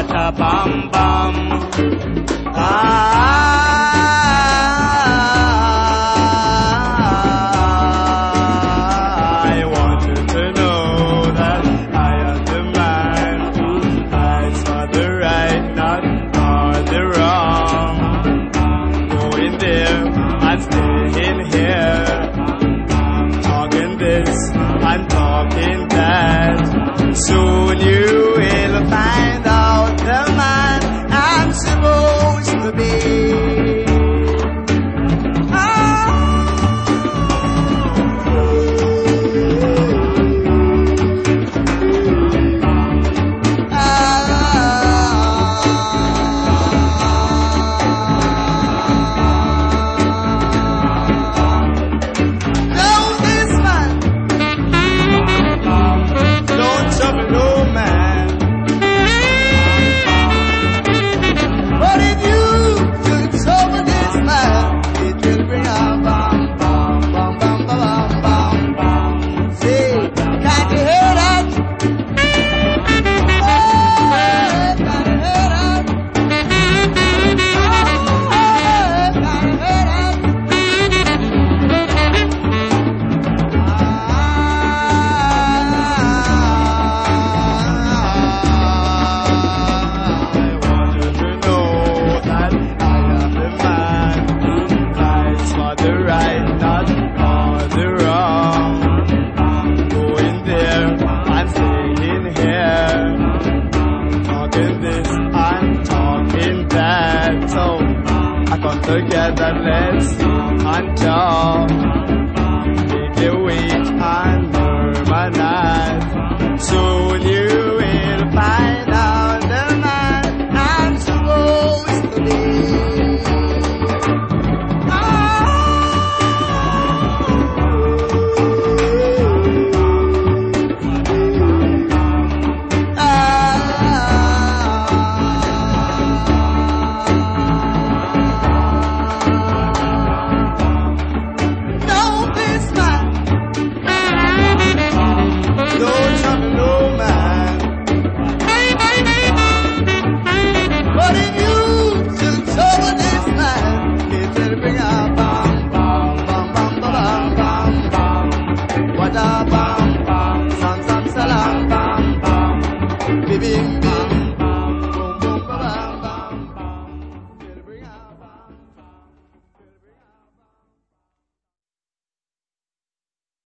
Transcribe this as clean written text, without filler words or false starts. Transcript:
what a bum bum. I want you to know that I am the man who fights for the right, not for the wrong. Going there and staying here, talking this and talking that. Soon you will find out the man I'm supposed to be. Together, let's sit and talk. Make the weight and harmonize. Soon you will find out the man I'm supposed to be. Bim